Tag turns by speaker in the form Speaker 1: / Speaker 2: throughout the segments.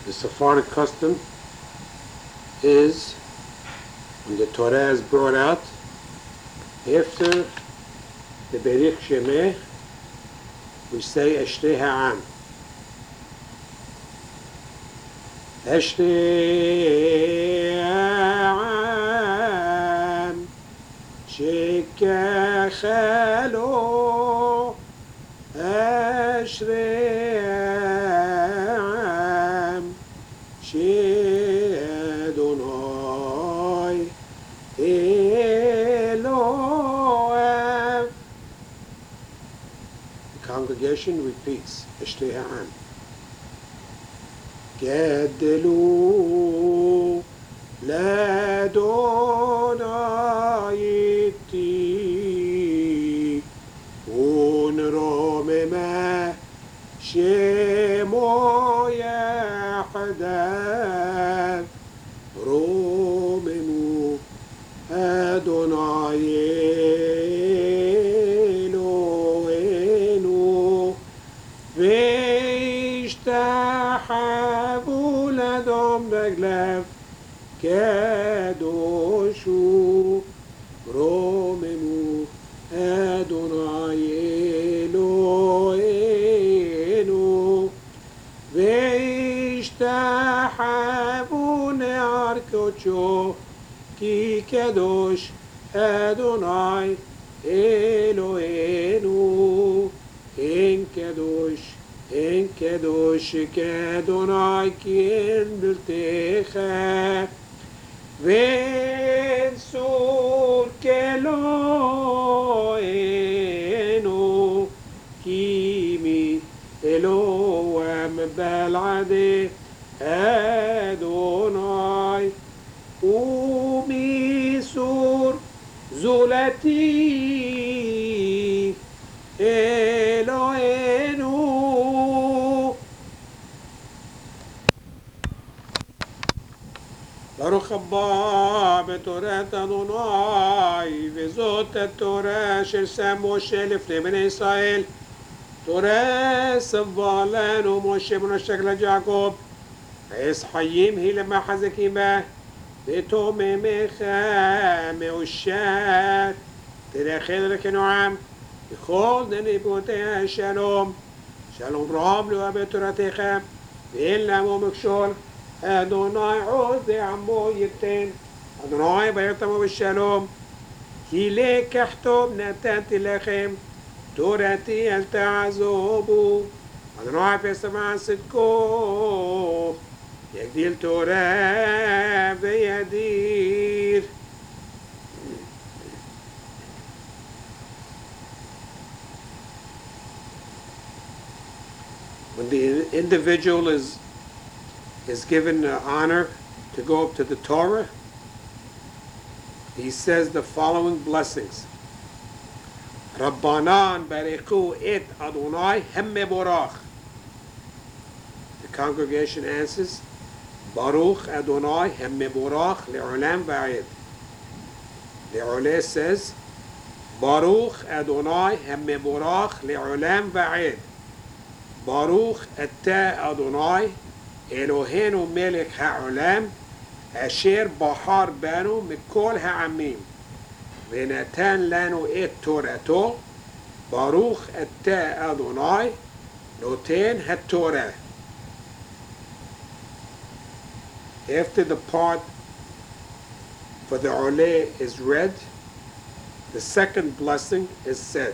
Speaker 1: The Sephardic custom is when the Torah is brought out, after the Berich Shemeh, we say Ashrei Ha'am. Ashrei Ha'am Shekachalo Ashrei Ha'am She'Adonai Elohem. The congregation repeats Ashrei Ha'am. גדלו לאדוני איתי ונרוממה שמו יחדיו רוממו אדוני אלוהינו וישתחוו לאדום רגליו קדוש הוא רוממו אדוני אלוהינו וישתחוו נער קודשו כי קדוש אדוני אלוהינו אין קדוש כאדוני כי אין בלתך ואין סור כאלוהינו כי מי אלוהם בלעדי אדוני ומי סור זולתי אלוהינו. ברוך הבא בתורת אדוני, וזאת התורה ששם משה לפני בני ישראל. תורה סבה לנו משה בן השקלת יעקב, עץ חיים היא למחזקים בה, ותוממך מאושר, תלך דרכנו עם, בכל נתיבותיה שלום. שלום רב לו בתורתך, ואין למו מכשול. אדוני עוז לעמו ייתן, אדוני ברך עמו בשלום. כי לקח טוב נתתי לכם, תורתי אל תעזובו. אדוני יפס למען צדקו, יגדיל תורה וידיר. When the individual is given the honor to go up to the Torah, he says the following blessings. Rabbanan barichu et Adonai hem meborach. The congregation answers, Baruch Adonai hem meborach le'olam va'ed. The Oleh says, Baruch Adonai hem meborach le'olam va'ed. Baruch ata Adonai אלוהינו מלך העולם אשר בחר בנו מכל העמים ונתן לנו את תורתו. ברוך אתה אדוני נותן התורה. After the part for the Oleh is read, the second blessing is said.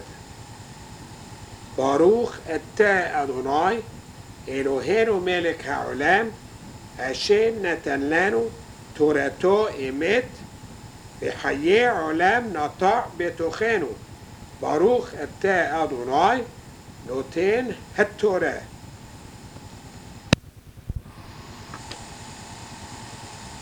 Speaker 1: Baruch אתה אדוני אלוהינו מלך העולם אשר נתן לנו תורתו אמת וחיי עולם נטע בתוכנו. ברוך אתה אדוני נותן התורה.